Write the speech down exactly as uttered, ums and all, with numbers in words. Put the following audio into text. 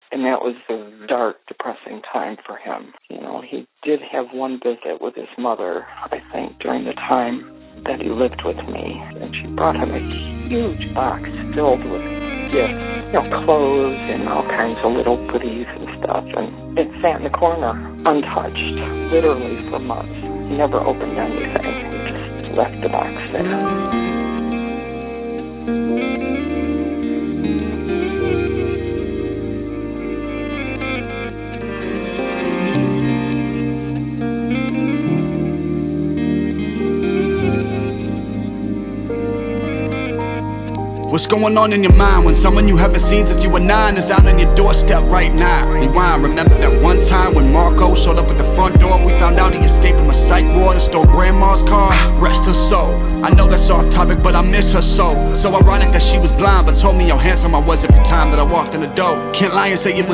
And that was a dark, depressing time for him. You know, he did have one visit with his mother, I think, during the time that he lived with me. And she brought him a huge box filled with gifts, you know, clothes and all kinds of little goodies and stuff. And it sat in the corner, untouched, literally for months. He never opened anything. He just left the box there. What's going on in your mind when someone you haven't seen since you were nine is out on your doorstep right now? Rewind, remember that one time when Marco showed up at the front door? We found out he escaped from a psych ward to store grandma's car. Rest her soul. I know that's off topic, but I miss her so. So ironic that she was blind, but told me how handsome I was every time that I walked in the door. Can't lie and say it was